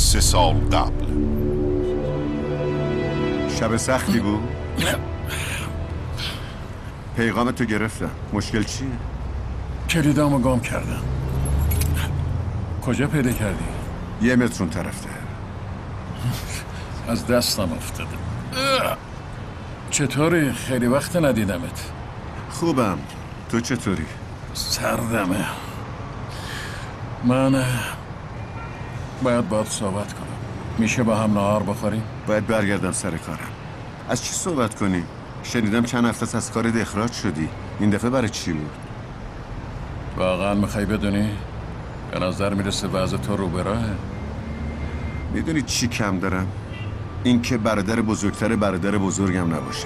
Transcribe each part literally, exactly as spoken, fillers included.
سه سال قبل. شب سختی بود؟ پیغام تو گرفتم. مشکل چیه؟ کلیدامو گم کردم. کجا پیدا کردی؟ یه متر اون طرفته. از دستم افتاده. چطوری؟ خیلی وقت ندیدمت. خوبم. تو چطوری؟ سردمه. من باید باید صحبت کنم. میشه با هم نهار بخوریم؟ باید برگردم سر کارم. از چی صحبت کنیم؟ شنیدم چند هفته از کارت اخراج شدی. این دفعه برای چی بود؟ واقعا میخوای بدونی؟ به نظر میرسه وضع تو رو به راهه. میدونی چی کم دارم؟ این که برادر بزرگتر برادر بزرگم نباشه.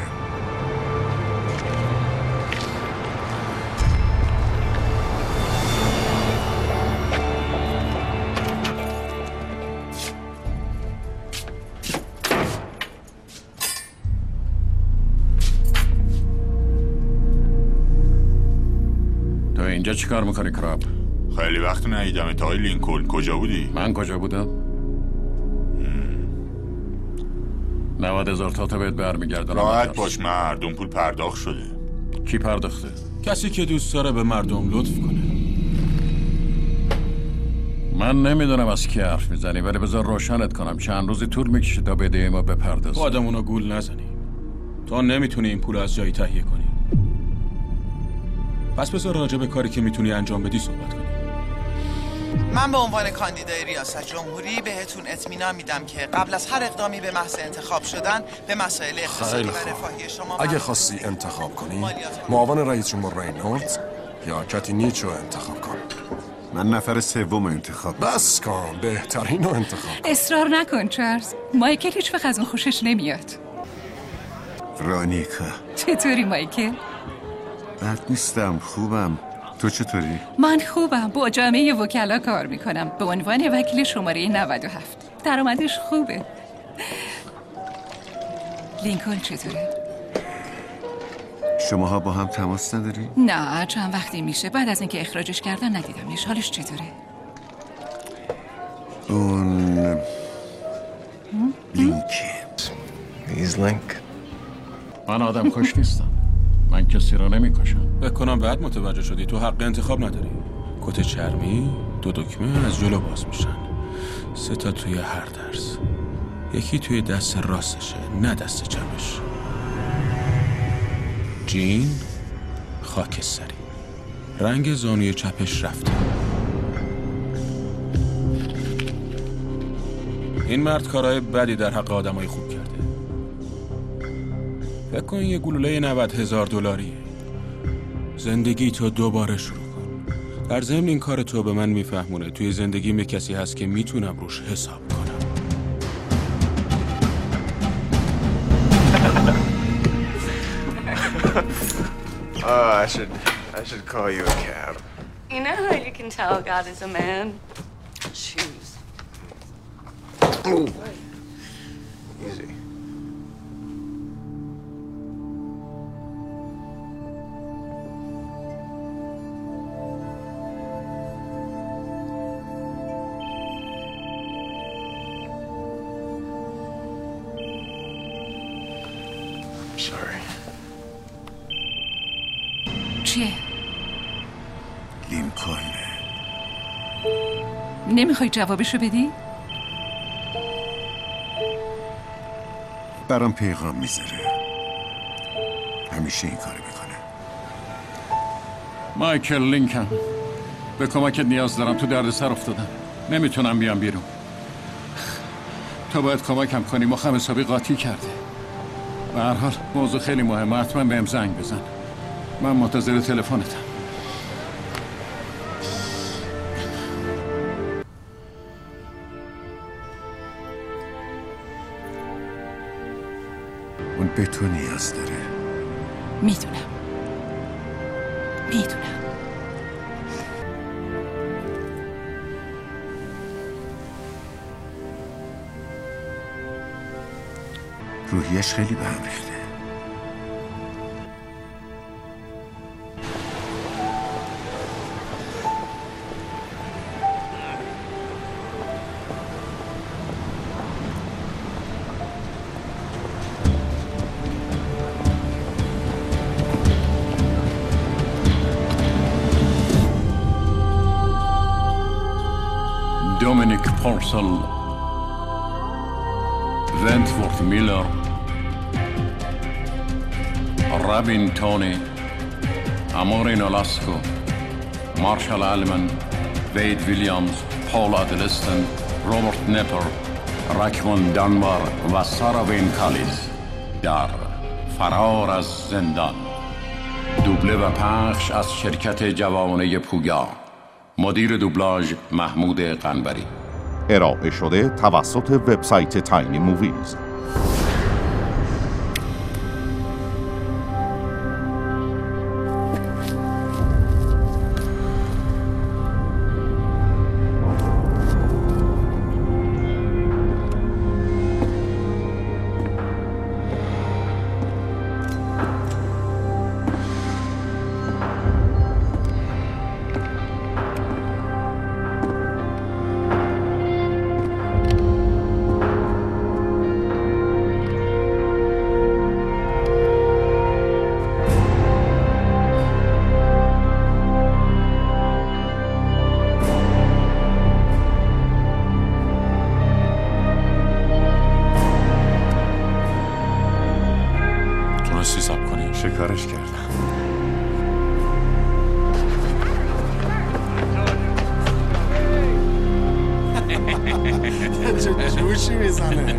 تو اینجا چی کار میکنی کراب؟ خیلی وقت ندیدمت آقای لینکلن. کجا بودی؟ من کجا بودم؟ نود هزار تا تا بهت برمیگردونم. راحت باش مرد، اون پول پرداخت شده. کی پرداخته؟ کسی که دوست داره به مردم لطف کنه. من نمیدونم از کی حرف میزنی، ولی بذار روشنت کنم چند روزی طول میکشه تا بده ما بپردازیم. آدمونو گول نزنی. تو نمیتونی این پول از جایی تهیه کنی. پس بذار راجع به کاری که میتونی انجام بدی صحبت کنی. من به عنوان کاندیدای ریاست جمهوری بهتون اطمینان میدم که قبل از هر اقدامی به محض انتخاب شدن به مسائل اقتصادی و رفاهی شما اگه خواستی انتخاب کنی معاون رئیس جمهور رینولدز یا کتی نیچو انتخاب کن. من نفر سوم انتخاب. بس کن، بهترین رو انتخاب. اصرار نکن چارلز. مایکل هیچ وقت از اون خوشش نمیاد. رانیکا چطوری مایکل؟ بد نیستم، خوبم. تو چطوری؟ من خوبم. با جامعه وکلا کار میکنم به عنوان وکیل شماره نود و هفت. درآمدش خوبه. لینکلن چطوره؟ شماها با هم تماس نداری؟ نه چند وقتی میشه بعد از اینکه اخراجش کردن ندیدمش. حالش چطوره؟ اون لینک He's Link. من آدم کش نیستم. من کسی رو نمیکشم. بکنم بعد متوجه شدی تو حق انتخاب نداری. کت چرمی دو دکمه از جلو باز میشن. سه تا توی هر درس. یکی توی دست راستشه نه دست چپش. جین خاکستری. رنگ زانوی چپش رفته. این مرد کارهای بدی در حق آدمای خوب کرده. فکر کن یه گلوله نود هزار دلاریه. زندگی تو دوباره شروع کن. در ضمن این کار تو به من میفهمونه توی زندگیم یه کسی هست که میتونم روش حساب کنم. Oh, I should, I should call you a cab. You know how you can tell God is a man? Shoes. Ooh. Easy. Sorry. چیه؟ لینکلن. نمیخوای جوابشو بدی؟ برام پیغام میذاره. همیشه این کارو میکنه. مایکل لینکن، به کمکت نیاز دارم. تو دردسر افتادم، نمیتونم بیام بیرون. تو باید کمکم کنی. مخم حسابی قاطی کرده. به هر حال موضوع خیلی مهمه. حتما بهم زنگ بزن. من منتظر تلفنتم. اون به تو نیاز داره. میدونم میدونم روحیش خیلی به هم ریخته. دومینیک پورسل، ونتورث میلر، رابین تونی، امورین اولاسکو، مارشال آلمن، وید ویلیامز، پول ادلستن، روبرت نپر، راکمون دانبار و سارا وین کالیز در فرار از زندان. دوبله و پخش از شرکت جوانه پویا. مدیر دوبلاژ محمود قنبری. ارائه شده توسط وبسایت تاینی موویز. شکارش کردم. چه جوشی میزنه.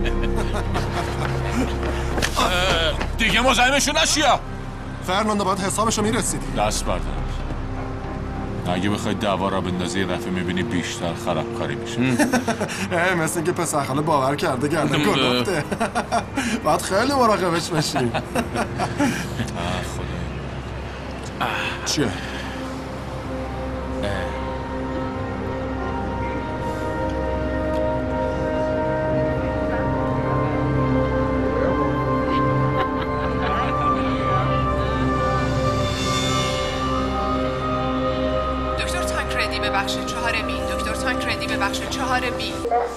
دیگه مزاحمشون نشیا. فرناندو باید حسابشو میرسیدی. دست بردار. اگه بخوای دعوا را بندازی یه دفعه میبینی بیشتر خرابکاری میشه. اه مثل اینکه پسر خاله باور کرده گردن گلفته. باید خیلی مراقبش باشی. آه خدا. چیه؟ بخش چهار بی. دکتر تانکردی به بخش چهار بی.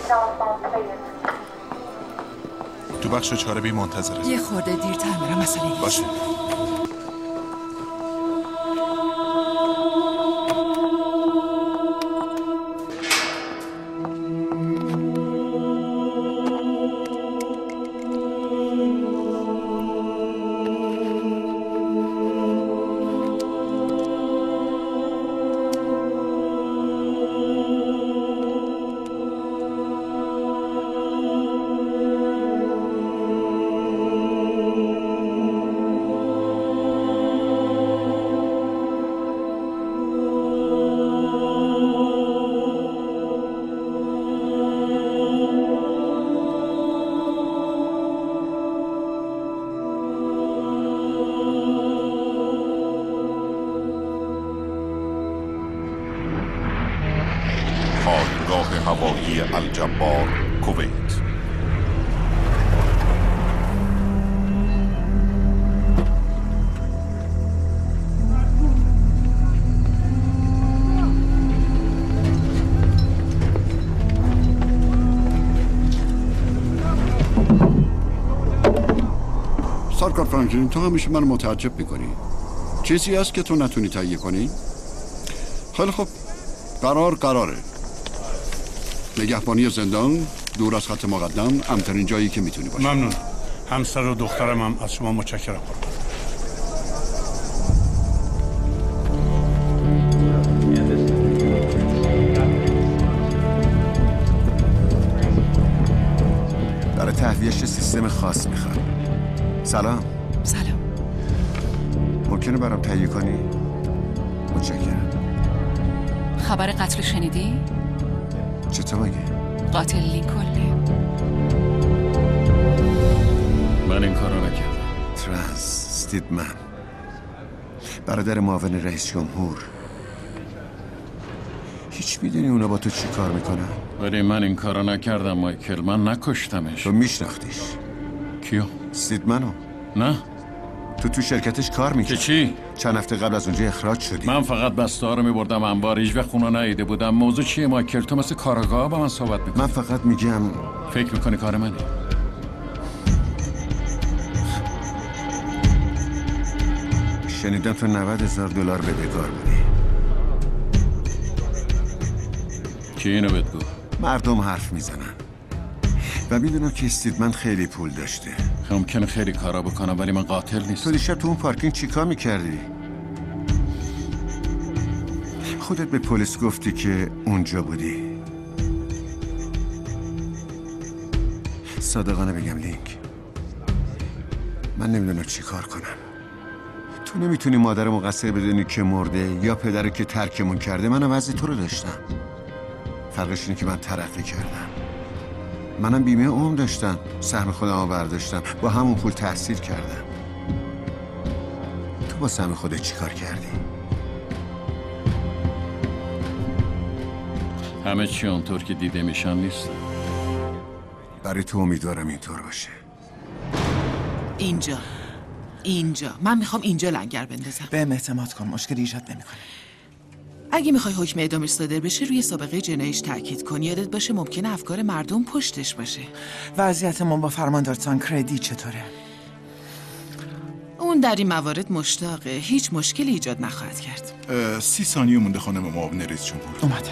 تو بخش چهار بی منتظره. یه خورده دیرتر میرم مسئله نیست. باشه. پایگاه هوایی الجبار، کویت. سرکار فرانکلین، تو همیشه من متعجب میکنی. چیزی هست که تو نتونی تهیه کنی؟ خیلی خوب، قرار قراره. نگهبانی زندان دور از خط مقدم، امترین جایی که میتونی باشی. ممنون. همسر و دخترم هم از شما متشکرم. برای تهویهش سیستم خاص میخوام. سلام. سلام. ممکنه برام تهیه کنی؟ متشکرم. خبر قتل شنیدی؟ چطور مگه؟ قاتل لینکلنه. من این کارو نکردم. ترانس استیدمن، برادر معاون رئیس جمهور. هیچ میدونی اونا با تو چی کار میکنن؟ ولی من این کارو نکردم مایکل، من نکشتمش. تو میشناختیش؟ کیو؟ استیدمنو. نه. تو تو شرکتش کار میکرد. که چی؟ چند هفته قبل از اونجا اخراج شدی. من فقط بسته ها رو میبردم انبار، هیچ وقت خونه نیده بودم. موضوع چیه مایکل؟ تو مثل کارآگاه با من صحبت میکنی. من فقط میگم فکر میکنی کار منه؟ شنیدم تو نود هزار دلار به بکار بودی. کی اینو بهت گفت؟ مردم حرف میزنن و میدونم که استیدمن خیلی پول داشته. ممکنه خیلی کارا بکنم ولی من قاتل نیستم. تو دیشب تو اون پارکینگ چیکار میکردی؟ خودت به پلیس گفتی که اونجا بودی. صادقانه بگم لینک، من نمیدونم چی کار کنم. تو نمیتونی مادر مقصر بدونی که مرده یا پدر که ترکمون کرده. منم وضع تو رو داشتم، فرقش اینه که من ترقی کردم. منم بیمه عمر داشتم، سهم خودم رو برداشتم، با همون پول تحصیل کردم. تو با سهم خودت چی کار کردی؟ همه چی اونطور که دیده میشن نیست. برای تو امیدوارم اینطور باشه. اینجا اینجا من میخوام اینجا لنگر بندازم. بهم اعتماد کن، مشکل ایجاد نمیکنه. اگه میخوای حکم اعدامش صادر بشه روی سابقه جناییش تاکید کن. یادت باشه ممکنه افکار مردم پشتش باشه. وضعیتمون با فرماندار تانکردی چطوره؟ اون در این موارد مشتاقه، هیچ مشکلی ایجاد نخواهد کرد. سی ثانیه مونده خانم معاون رئیس جمهور. اومده.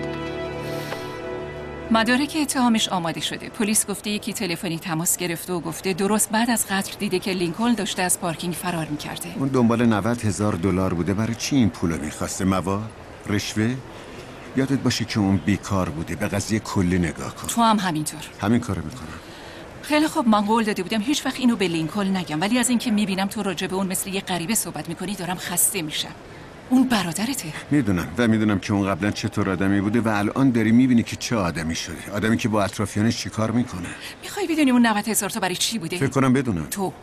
مدارک اتهامش آماده شده. پلیس گفته یکی تلفنی تماس گرفته و گفته درست بعد از قتل دیده که لینکلن داشته از پارکینگ فرار میکرده. اون دنبال نود هزار دلار بوده. برای چی این پولو میخواسته؟ مواد؟ رشوه؟ یادت باشه که اون بیکار بوده. به قضیه کلی نگاه کن. تو هم همینطور. همین کارو میکنم. خیلی خب، من قول داده بودم هیچ وقت اینو به لینکلن نگم، ولی از اینکه میبینم تو راجع به اون مثل یه غریبه صحبت میکنی دارم خسته میشم. اون برادرته. میدونم و میدونم که اون قبلا چطور آدمی بوده و الان داری میبینی که چه آدمی شده. آدمی که با اطرافیانش چی کار میکنه. میخوای بدونی اون نود هزار تا برای چی بوده؟ فکر کنم بدونم. تو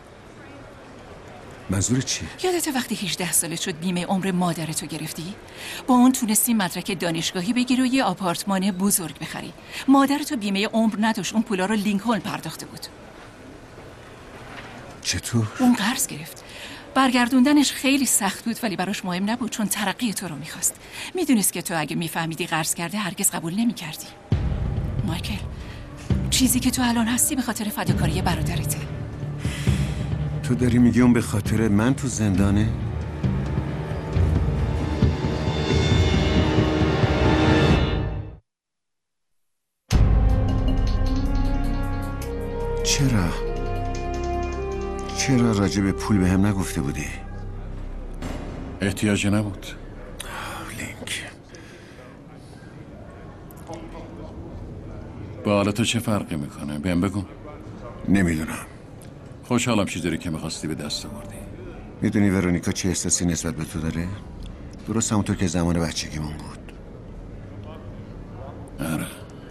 منظور چی؟ یادت وقتی هجده سالت شد بیمه عمر مادرتو گرفتی؟ با اون تونستی مدرک دانشگاهی بگیری و یه آپارتمان بزرگ بخری. مادرتو بیمه عمر نداشت، اون پولا رو لینکلن پرداخته بود. چطور؟ اون قرض گرفت. برگردوندنش خیلی سخت بود ولی براش مهم نبود، چون ترقی تو رو میخواست. میدونست که تو اگه میفهمیدی قرض کرده هرگز قبول نمیکردی. مایکل، چیزی که تو الان هستی به خاطر فداکاری برادرته. تو داری میگی اون به خاطر من تو زندانه؟ چرا؟ چرا راجع به پول به هم نگفته بودی؟ احتیاجی نبود. لینک، با حالا تو چه فرقی میکنه؟ بهم بگو. نمیدونم. خوشحالم چیزی که میخواستی به دست آوردی. میدونی ورونیکا چه احساسی نسبت به تو داره؟ درست همونطور که زمان بچگیمون بود. آره.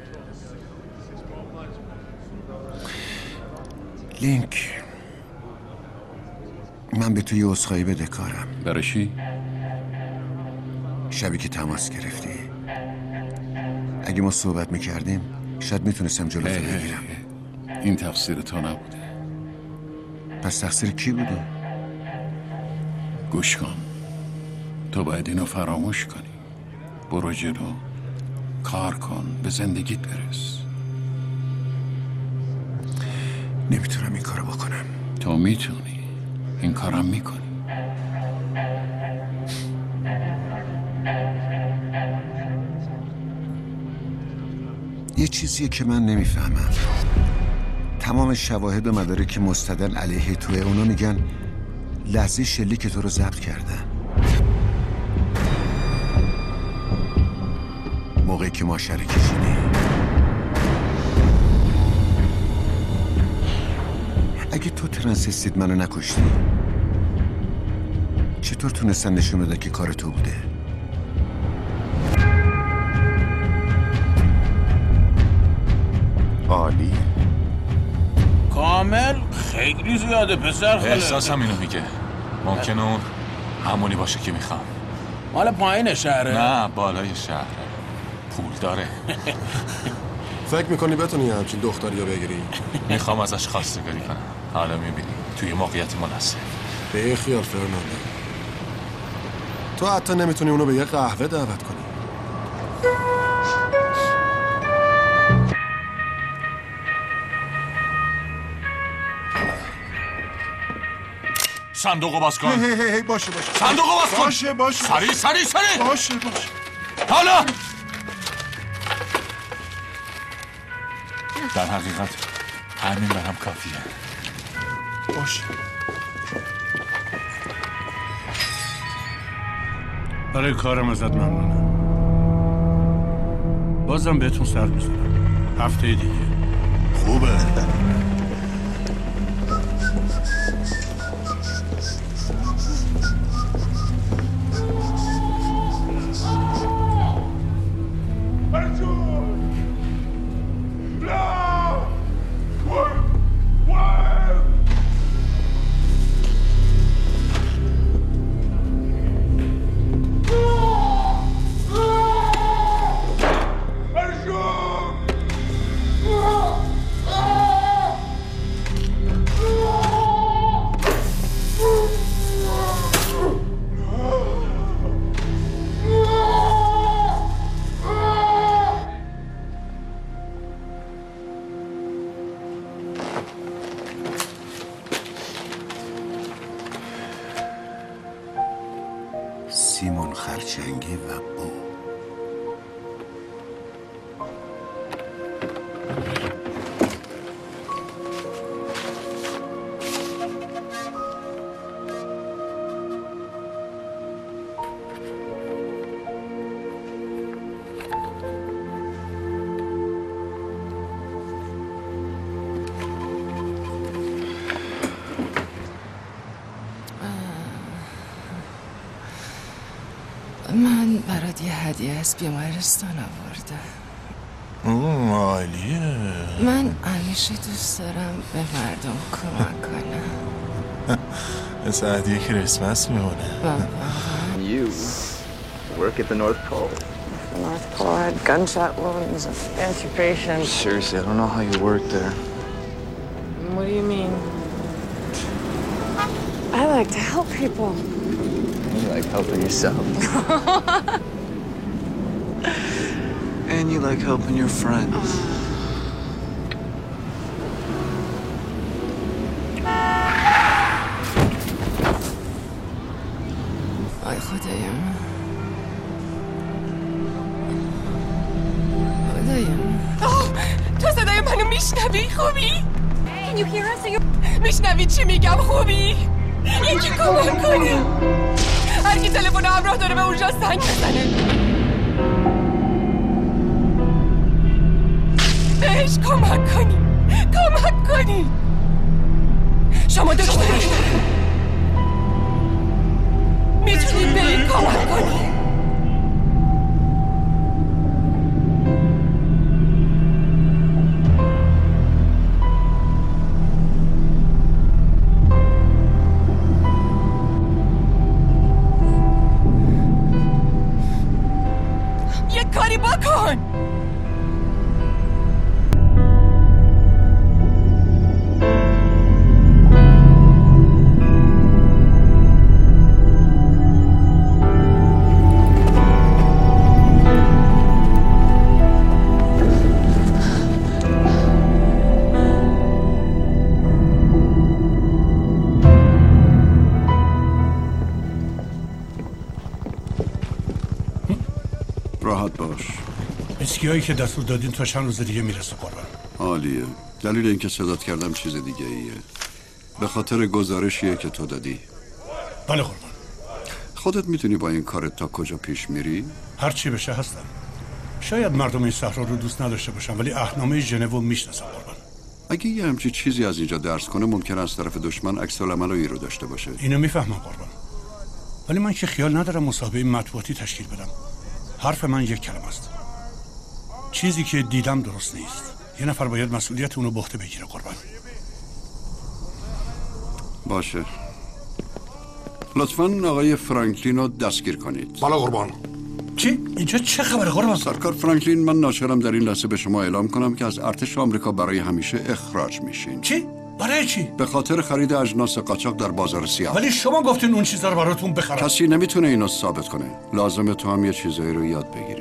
لینک، من به تو یه عذرخواهی بدهکارم. برای چی؟ شبی که تماس گرفتی. اگه ما صحبت میکردیم شاید میتونستم جلوتو بگیرم. این تقصیر تو نبوده. پس تقصیر کی بوده؟ گوش کن، تو باید اینو فراموش کنی. برو جلو، کار کن، به زندگیت برس. نمیتونم این کارو بکنم. تو میتونی، این کارم میکنی. یه چیزیه که من نمیفهمم. تمام شواهد و مدارک مستدل علیه توه. اونا میگن لحظه شلیک که تو رو ضبط کردن، موقعی که ما شریک شدیم. اگه تو ترانسیستید منو نکشتی، چطور تونستن نشون بده که کار تو بوده؟ عالی. کامل خیلی زیاده پسر خاله. احساسم اینو میگه. ممکنه اون همونی باشه که میخوام. مال پایین شهره؟ نه، بالای شهره. پول داره. فکر میکنی بتونی همچین دختری رو بگیری؟ میخوام ازش خواستگاری کنم. حالا میبینی توی موقعیت مناسب. به خیال فرناندو، تو حتی نمیتونی اونو به یه قهوه دعوت کنی. صندوقو باز کن. هی هی هی باشه باشه. صندوقو باز کن. باشه باشه. سری سری سری. باشه باشه. حالا در حقیقت همین برام کافیه. باشه. برای کارم ازت ممنونم. بازم بهتون سر میزنم. هفته دیگه. خوبه. سیمون خرچنگی و بو. من برات یه هدیه از بیمارستان آوردم. اوه عالیه. من همیشه دوست دارم به مردم کمک کنم. مثل هدیه کریسمس میمونه. You work at the North Pole. The North Pole had gunshot wounds and amputation. Seriously, I don't know how you work there. What do you mean? I like to help people. You like helping yourself. And you like helping your friends. آی خدایم. خدایم. تو صدای منو میشنوی خوبی؟ Can you hear us? میشنوی چی میگم خوبی؟ یکی کمک کنی. هر کی تلفن همراه داره به اونجا زنگ بزنه. بهش کمک کنی. کمک کنی. شما دکتری میتونی به این کمک کنی. یه کاری بکن. راحت باش. اسکیایی که دستور دادین تا چند روز دیگه میرسه قربان. عالیه. دلیل اینکه صدات کردم چیز دیگه ایه. به خاطر گزارشیه که تو دادی. بله قربان. خودت میتونی با این کارت تا کجا پیش میری؟ هر چی بشه هستم. شاید مردم این صحرا رو دوست نداشته باشم ولی اهنامه ژنو میشناسم قربان. اگه یه همچی چیزی از اینجا درس کنه ممکنه از طرف دشمن عکس العمل رو داشته باشه. اینو میفهمم قربان. ولی من که خیال ندارم مصاحبه مطبوعاتی تشکیل بدم. حرف من یک کلمه است. چیزی که دیدم درست نیست. یه نفر باید مسئولیت اونو به عهده بگیره قربان. باشه. لطفاً آقای فرانکلین رو دستگیر کنید. بله قربان. چی؟ اینجا چه خبره قربان؟ سرکار فرانکلین، من ناچارم در این لحظه به شما اعلام کنم که از ارتش آمریکا برای همیشه اخراج میشین. چی؟ برای چی؟ به خاطر خرید اجناس قاچاق در بازار سیاه. ولی شما گفتین اون چیزا رو براتون بخرم. کسی نمیتونه اینو ثابت کنه. لازمه تو هم یه چیزایی رو یاد بگیری.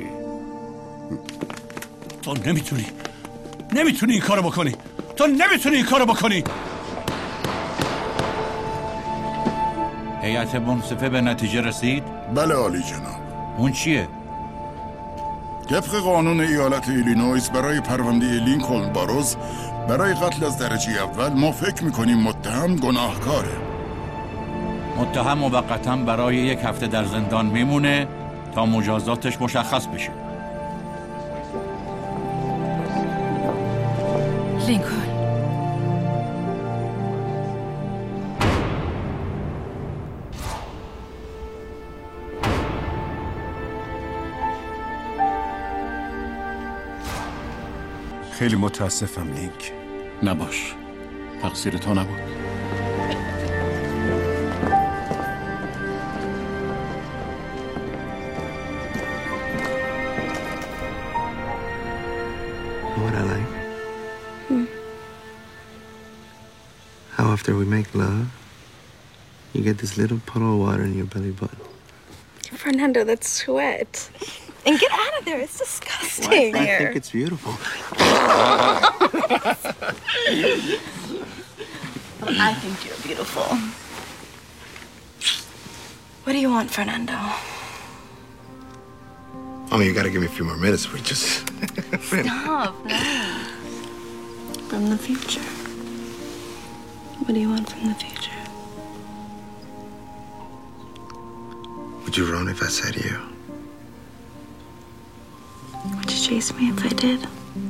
تو نمیتونی. نمیتونی این کارو بکنی. تو نمیتونی این کارو بکنی. هیئت منصفه به نتیجه رسید؟ بله عالی جناب. اون چیه؟ طبق قانون ایالت ایلینویس برای پرونده لینکلن باروز برای قتل از درجه اول ما فکر میکنیم متهم گناهکاره. متهم موقتاً برای یک هفته در زندان میمونه تا مجازاتش مشخص بشه. لینکلن، خیلی متاسفم لینک. نباش، تقصیر تو نبود. You know what I like? Hmm. How after we make love, you get this little puddle of water in your belly button. Fernando, that's sweat. And get out of there. It's disgusting. What? I think it's beautiful. I think you're beautiful. What do you want, Fernando? I mean, you gotta give me a few more minutes. We just... Stop, no. From the future. What do you want from the future? Would you run if I said you? Would you chase me if I did?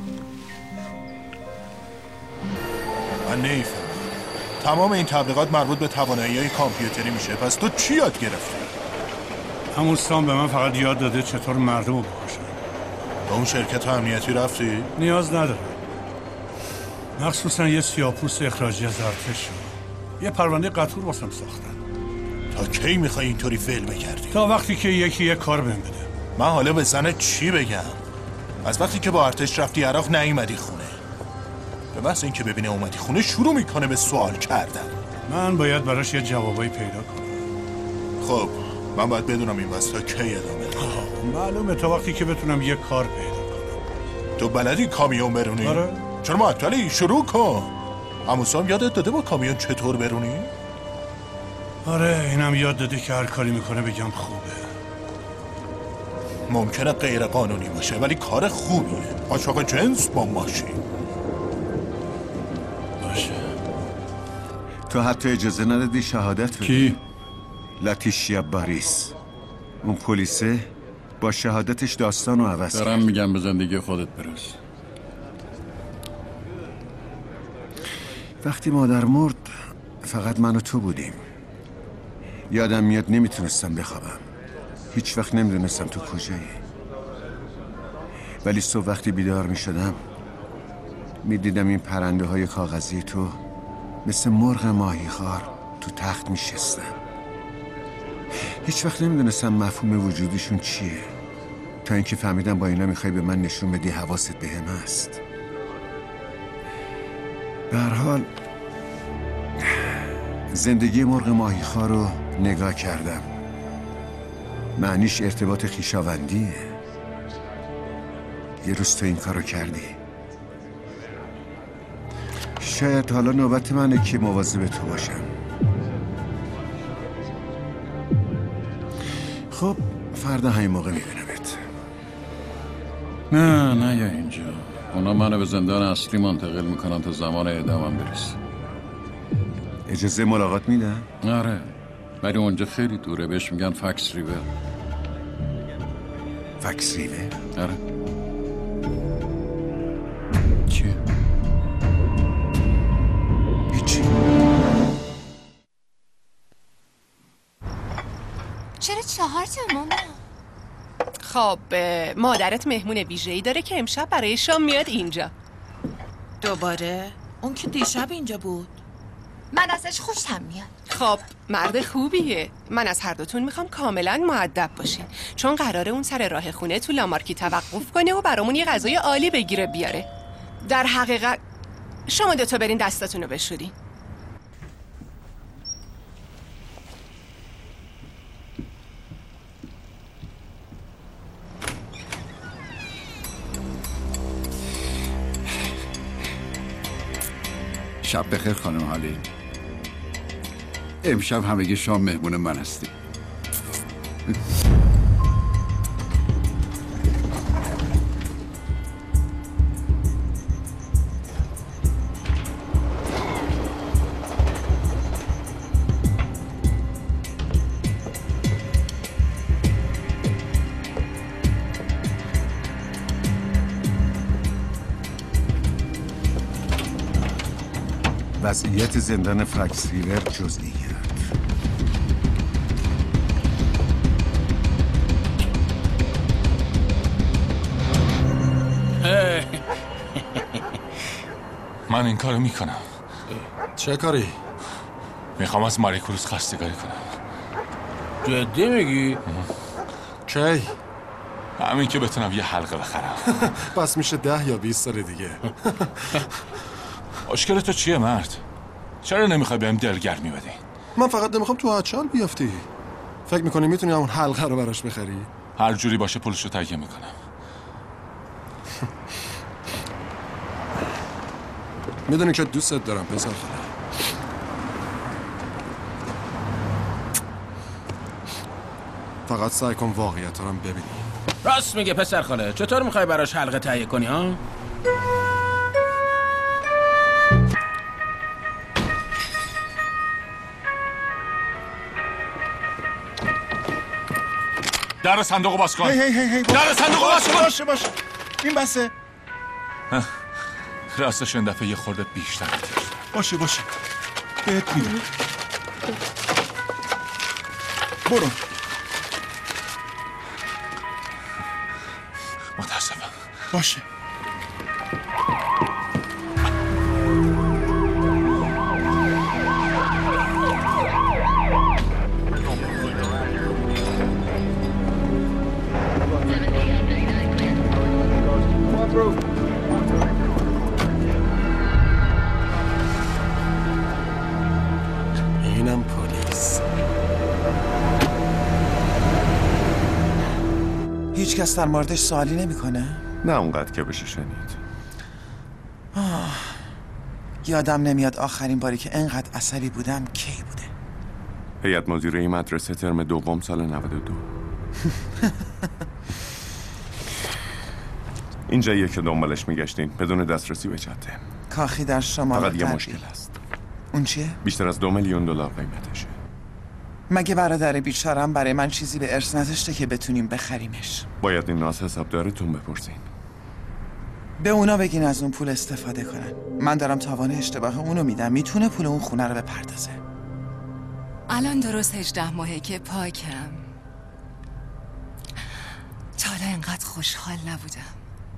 من نیفهم. تمام این تبلیغات مربوط به توانایی‌های کامپیوتری میشه. پس تو چی یاد گرفتی؟ همون سام به من فقط یاد داده چطور مردم رو بکشن. به اون شرکت امنیتی رفتی؟ نیاز نداره. مخصوصا یه سیاه‌پوست اخراجی از ارتش شد. یه پرونده قطور واسم ساختن. تا کی میخوای اینطوری فعل بکردی؟ تا وقتی که یکی یه کار بهم بده. من حالا به زنت چی بگم؟ از وقتی که با ارتش رفتی عراق نیومدی خونه. به محض اینکه ببینه اومدی خونه شروع میکنه به سوال کردن. من باید براش یه جوابایی پیدا کنم. خب من باید بدونم این واسه تا کی ادامه داره. معلومه تا وقتی که بتونم یه کار پیدا کنم. تو بلدی کامیون برونی؟ آره. چرا معطلی؟ شروع کن. عمو سام یادت داده با کامیون چطور برونی؟ آره اینم یاد داده که هر کاری میکنه بگم خوبه. ممکنه غیر قانونی باشه ولی کار خوبیه. قاچاق جنس با ماشین. باشه. تو حتی اجازه ندادی شهادت بدی. کی؟ لاتیشیا باریس. اون پلیسه با شهادتش داستان رو عوض کرد. دارم میگم به زندگی خودت برس. وقتی مادر مرد فقط من و تو بودیم. یادم میاد نمیتونستم بخوابم. هیچ وقت نمیدونستم تو کجایی. ولی صبح وقتی بیدار میشدم میدیدم این پرنده های کاغذی تو مثل مرغ ماهیخوار تو تخت میشستن. هیچ وقت نمیدونستم مفهوم وجودشون چیه تا اینکه فهمیدم با اینا میخوای به من نشون بدی حواست بهم هست. به هر حال زندگی مرغ ماهیخوار رو نگاه کردم. معنیش ارتباط خویشاوندیه. یه روز تو این کارو کردی. شاید حالا نوبت منه که مواظب تو باشم. خب فردا همین موقع میبینمت. نه نه یا اینجا. اونا منو به زندان اصلی منتقل میکنن تا زمان اعدامم برسه. اجازه ملاقات میدن؟ آره ولی اونجا خیلی دوره. بهش میگن فکس ریور. فکس ریور؟ آره. چیه؟ هیچی. چرا چهار تا ماما؟ خب مادرت مهمون ویژه‌ای داره که امشب برای شام میاد اینجا. دوباره؟ اون که دیشب اینجا بود. من ازش خوشم میاد. خب مرد خوبیه. من از هر دوتون میخوام کاملا مؤدب باشین چون قراره اون سر راه خونه تو لامارکی توقف کنه و برامون یه غذای عالی بگیره بیاره. در حقیقت شما دوتا برین دستاتون رو بشورین. شب بخیر خانم هالی. امشب همگی شام مهمون من هستی. وضعیت زندان فکس ریور جزئی کرد. من این کارو میکنم. چه کاری؟ میخوام از ماری کروز خواستگاری کنم. جدی میگی؟ کی؟ همین که بتونم یه حلقه بخرم. پس میشه ده یا بیست سال دیگه. مشکل تو چیه مرد؟ چرا نمیخوای بهم دلگرمی بدی؟ من فقط نمیخوام تو هچال بیافتی. فکر میکنی میتونی همون حلقه رو براش بخری؟ هر جوری باشه پولشو تهیه میکنم. میدونی که دوستت دارم پسر خاله. فقط سعی کن واقعیت رو ببینی. راست میگه پسر خاله. چطور میخوای براش حلقه تهیه کنی ها؟ در صندوق باز کن. هی هی هی هی در صندوق باز کن. باشه باشه این بسه. راستش این دفعه یه خورده بیشتر بتر. باشه باشه بهت میدم. برو. متاسفم. باشه. اینم پلیس. هیچ کس در موردش سوالی نمیکنه؟ نه اونقدر که بشه شنید. آه. یادم نمیاد آخرین باری که انقدر عصبی بودم کی بوده. هیئت مدیره این مدرسه ترم دوم سال نود و دو. اینجاییه که دنبالش میگشتین بدون دسترسی به جاده. کاخی در شمال فقط یه غربی. مشکل هست. اون چیه؟ بیشتر از دو میلیون دلار قیمتشه. مگه برادر بیچارم برای من چیزی به ارث نذاشته که بتونیم بخریمش؟ باید این ناز حسابدارتون بپرسین. به اونا بگین از اون پول استفاده کنن. من دارم تاوان اشتباه اونو میدم. میتونه پول اون خونه رو بپردازه. الان درست هجده ماهه که پاکم. تا حالا اینقدر خوشحال نبودم.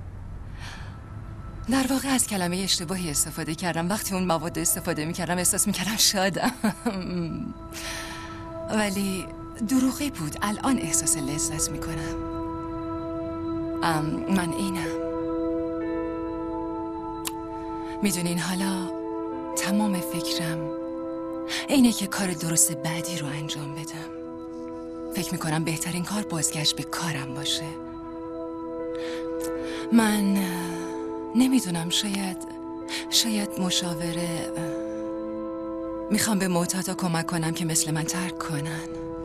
در واقع از کلمه اشتباهی استفاده کردم. وقتی اون مواد استفاده میکردم احساس میکردم شادم. ولی دروغی بود. الان احساس لذت میکنم. من اینم. میدونین حالا تمام فکرم اینه که کار درست بعدی رو انجام بدم. فکر میکنم بهترین کار بازگشت به کارم باشه. من نمیدونم شاید شاید مشاوره میخوام به معتادا کمک کنم که مثل من ترک کنن.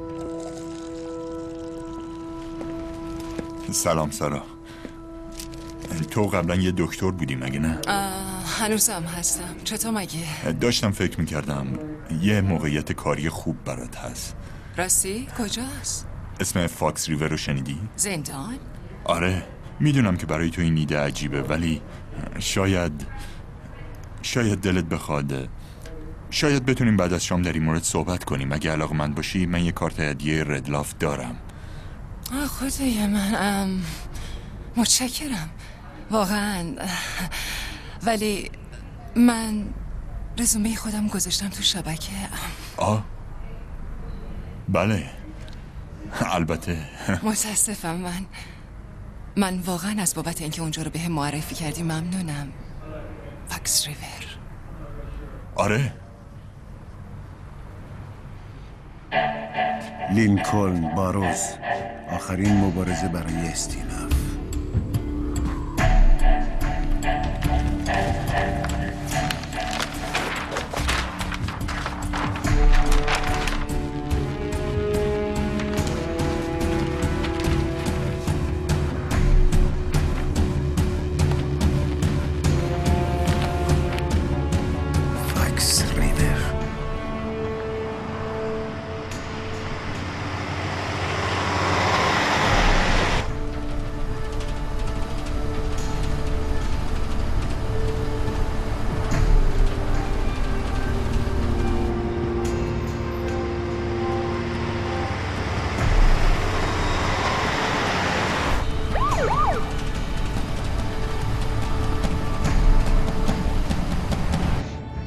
سلام سارا. تو قبلا یه دکتر بودی مگه نه؟ هنوزم هستم. چطور مگه؟ داشتم فکر میکردم یه موقعیت کاری خوب برات هست. راستی؟ کجاست؟ اسم فاکس ریور رو شنیدی؟ زندان؟ آره میدونم که برای تو این ایده عجیبه ولی شاید شاید دلت بخواد. شاید بتونیم بعد از شام در این مورد صحبت کنیم. اگه علاقه‌مند باشی من یه کارت هدیه ردلاف دارم. آه خدای من ام... متشکرم واقعا. ولی من رزومه خودم گذاشتم تو شبکه. آه بله البته. متاسفم. من من واقعا از بابت اینکه اونجا رو به هم معرفی کردی ممنونم. فاکس ریور. آره. لینکلن باروز، آخرین مبارزه برای استیناف.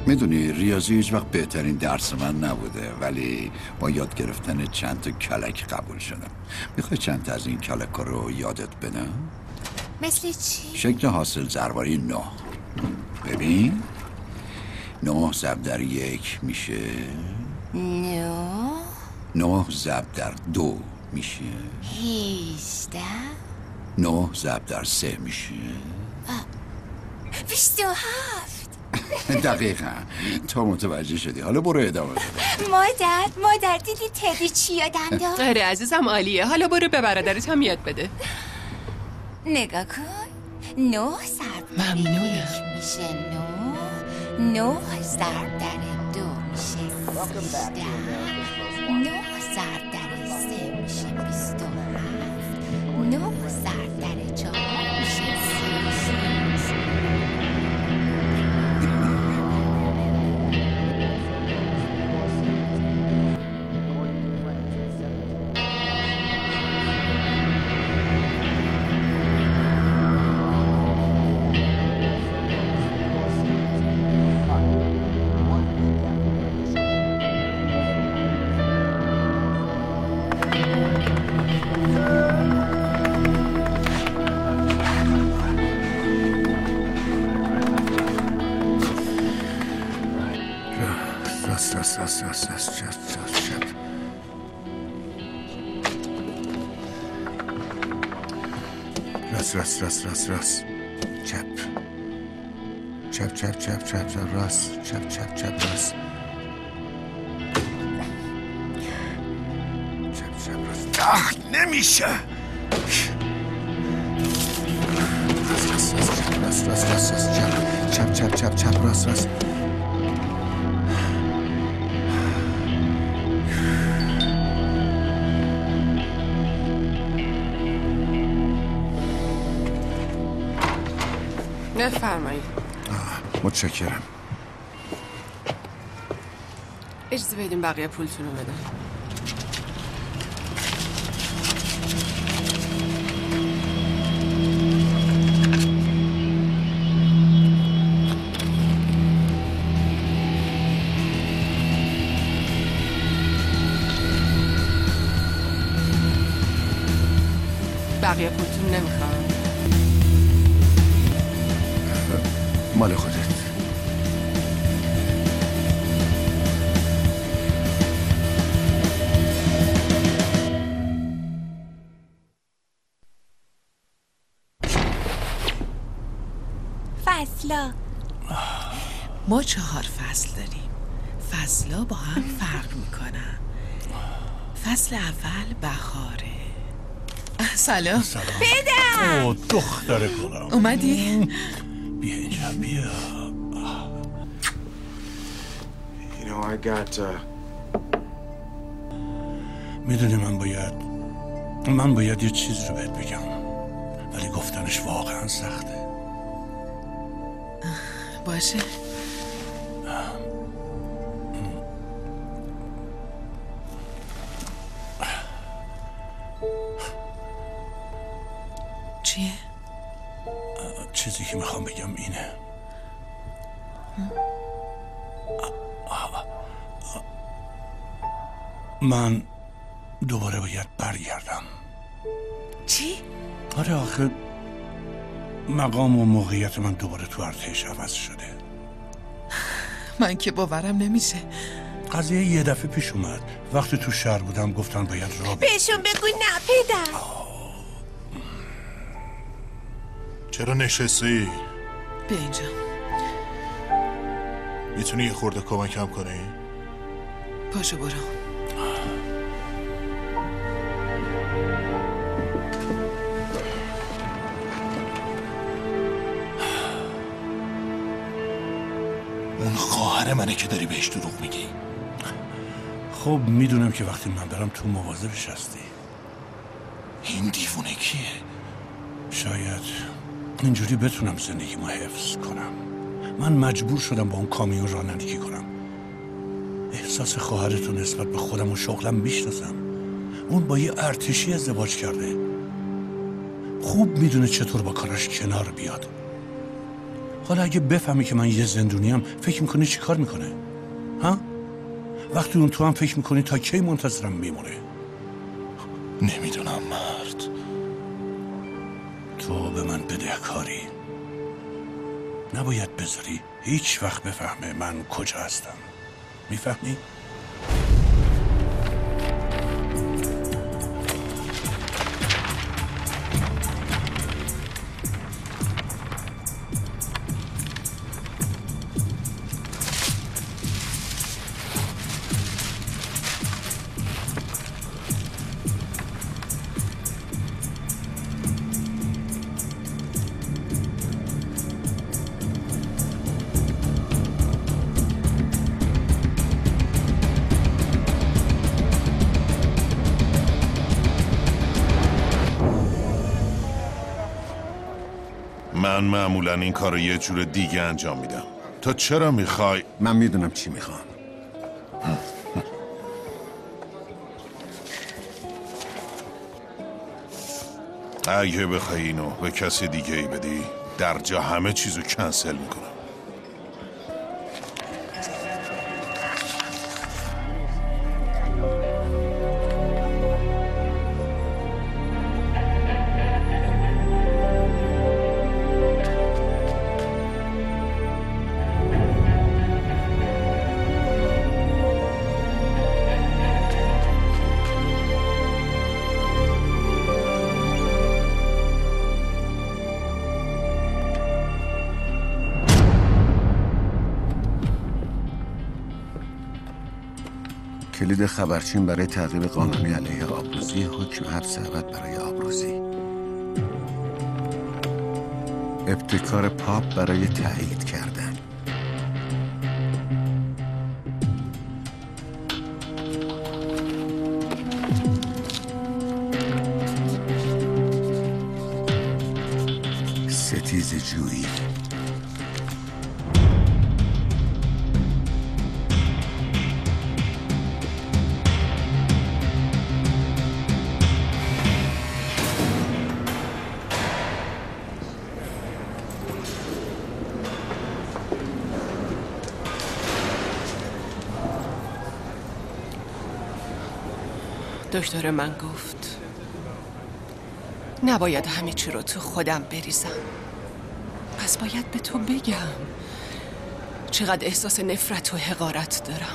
میدونی ریاضی هیچ وقت بهترین درس من نبوده، ولی با یاد گرفتن چند تا کلک قبول شدم. میخوای چند تا از این کلک رو یادت بدم؟ مثل چی؟ شکل حاصل ضرباری نه. ببین نه ضرب در یک میشه نه نه ضرب در دو میشه هیجده نه ضرب در سه میشه بیست و هفت. دقیقا تا متوجه شدی. حالا برو ادامه بده. مادر مادر دیدی تدی چی یادم داد؟ آره عزیزم عالیه. حالا برو به برادرت هم یاد بده. نگاه کن. نه ضرب در یک میشه نه نه ضرب در دو میشه سیزده نه ضرب در سه میشه بیست و هفت نه ضرب در چهار میشه سی و شش. راست راست راست راست راست چپ چپ چپ راست راست راست راست راست چپ چپ چپ چپ چپ چپ راست چپ چپ چپ راست چپ چپ راست آه نمیشه راست راست راست راست راست راست چپ چپ چپ چپ راست راست بفرمایید. متشکرم. اجازه بدین بقیه پولتون رو بدم. بقیه پولتون نمیخوام. مال خودت. فصلا ما چهار فصل داریم. فصلا با هم فرق میکنن. فصل اول بهاره. سلام. سلام. بدم. او دختر گلم. اومدی؟ بیا اینجا بیا. You know I got uh... میدونی من باید من باید یه چیز رو بهت بگم، ولی گفتنش واقعا سخته. باشه. چیه؟ چیزی که میخوام بگم اینه. من دوباره باید برگردم. چی؟ آره آخه مقام و موقعیت من دوباره تو ارتش عوض شده. من که باورم نمیشه. قضیه یه دفعه پیش اومد. وقتی تو شهر بودم گفتن باید را بهشون بگو نه پدر. چرا نشستی؟ بیا اینجا. میتونی یه خورده کمکم کنی؟ پاشو برو. اون خواهر منه که داری بهش دروغ میگی. خب میدونم که وقتی من برم تو مواظبش هستی. این دیوونه کیه؟ شاید اینجوری بتونم زندگیمو حفظ کنم. من مجبور شدم با اون کامیون رانندگی کنم. احساس خواهرتو نسبت به خودم و شغلم میشناسم. اون با یه ارتشی ازدواج کرده. خوب میدونه چطور با کاراش کنار بیاد. حالا اگه بفهمی که من یه زندونیم فکر میکنی چی کار میکنه؟ ها؟ وقتی اون تو هم فکر میکنی تا کی منتظرم میمونه؟ نمیدونم مرد. تو به من بدهکاری. نباید بذاری هیچ وقت بفهمه من کجا هستم. میفهمی؟ من معمولا این کار رو یه جور دیگه انجام میدم. تو چرا میخوای؟ من میدونم چی میخوام. اگه بخوای اینو به کسی دیگه ای بدی در جا همه چیزو کنسل میکنم. کلید خبرچین برای تعقیب قانونی علیه آبروزی، حکم حبس ابد برای آبروزی. ابتکار پاپ برای تایید کردن. ستیز جویی. دکتر من گفت نباید همه چی رو تو خودم بریزم. پس باید به تو بگم چقدر احساس نفرت و حقارت دارم.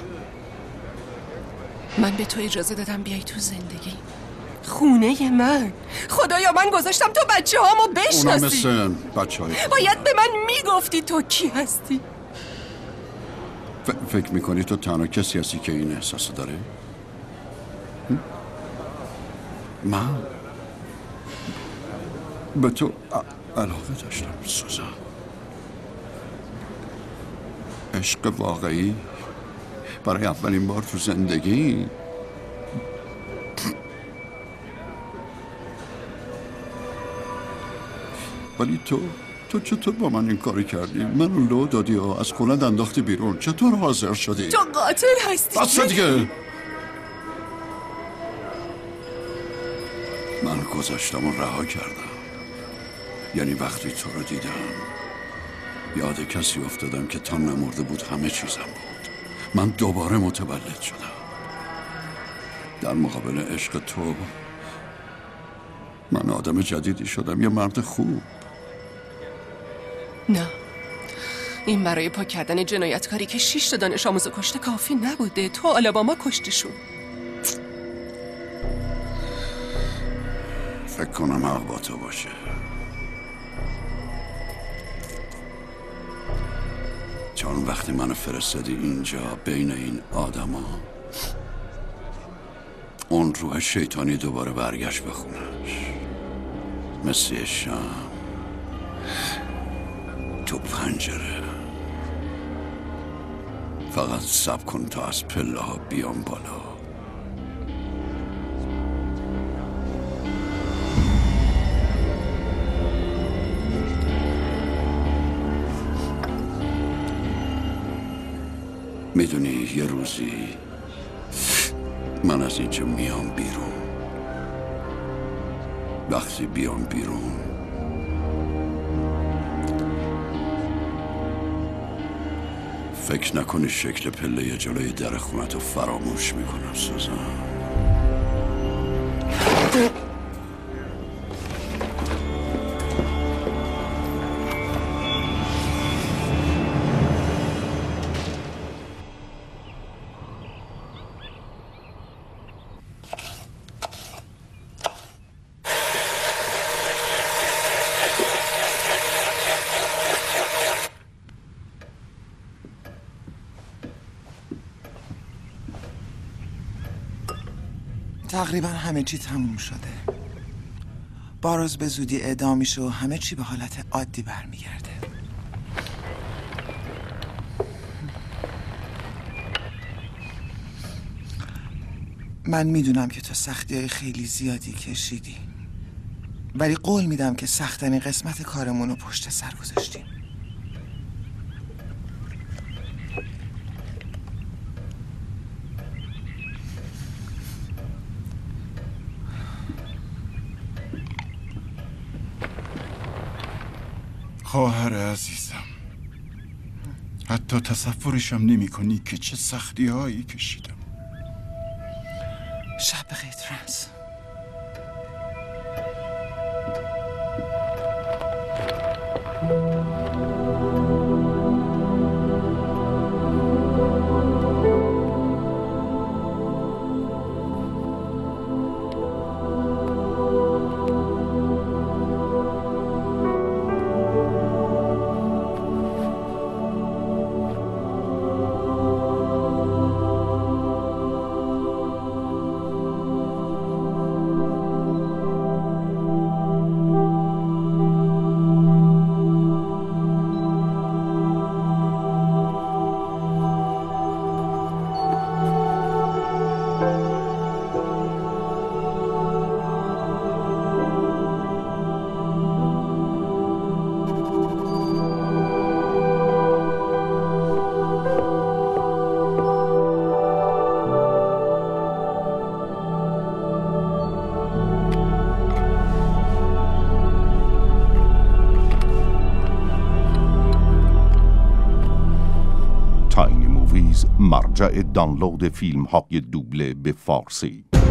من به تو اجازه دادم بیای تو زندگی، خونه من. خدایا من گذاشتم تو بچه هامو بشناسی. اونا مثل بچه های باید به من میگفتی تو کی هستی. ف... فکر میکنی تو تنها کسی هستی که این احساس داره؟ من به تو علاقه داشتم سوزان. عشق واقعی برای اولین بار تو زندگی. ولی تو تو چطور با من این کاری کردی؟ منو لو دادی و از خونت انداختی بیرون. چطور حاضر شدی؟ تو قاتل هستی. بس دیگه. من گذاشتم و رها کردم. یعنی وقتی تو رو دیدم یاد کسی افتادم که تا نمرده بود همه چیزم بود. من دوباره متولد شدم. در مقابل عشق تو من آدم جدیدی شدم، یه مرد خوب. نه، این برای پاک کردن جنایتکاری که شش تا دانش آموز کشته کافی نبوده. تو آلاباما کشتیشون. فکر کنم حق با تو باشه. چون وقتی منو فرستادی اینجا بین این آدما، اون روح شیطانی دوباره برگشت به خونش. مثل شام تو پنجره. فقط صبر کن تا از پله ها بیام بالا. میدونی یه روزی من از اینجا میام بیرون. وقتی بیام بیرون فکر نکنی شکل پله جلوی در خونتو فراموش میکنم سوزان. تقریبا همه چی تموم شده. باروز به زودی اعدام میشه و همه چی به حالت عادی برمیگرده. من میدونم که تو سختی های خیلی زیادی کشیدی، ولی قول میدم که سخت‌ترین قسمت کارمون رو پشت سر گذاشتیم. خواهر عزیزم، حتی تصورشم نمی کنی که چه سختی هایی کشیدم. شب بخیر ترنس. تاینی موویز، مرجع دانلود فیلم های دوبله به فارسی.